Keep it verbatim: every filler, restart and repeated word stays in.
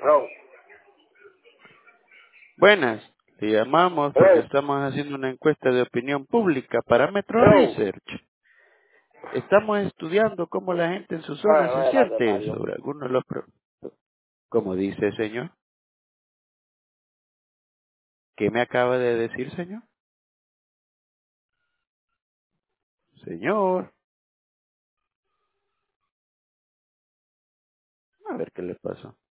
No. Buenas, le llamamos porque Hello. estamos haciendo una encuesta de opinión pública para Metro Hello. Research. Estamos estudiando cómo la gente en su zona Ay, no se es la que siente parió. sobre algunos de los... pro- Como dice, señor. ¿Qué me acaba de decir, señor? Señor. A ver qué le pasó.